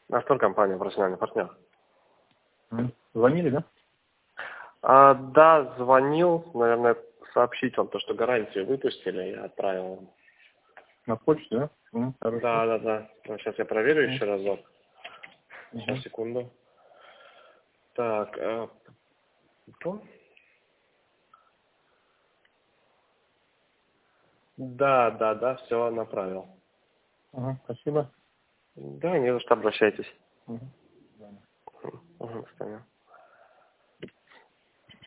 Астор компания, профессиональный партнер. Звонили, да? Да, звонил, наверное, сообщить вам то, что гарантию выпустили, я отправил вам. На почту, да? Хорошо. Да. Сейчас я проверю еще разок. Сейчас, секунду. Так, кто? Да, все, направил. Спасибо. Да, не за что, обращайтесь. Угу. До свидания.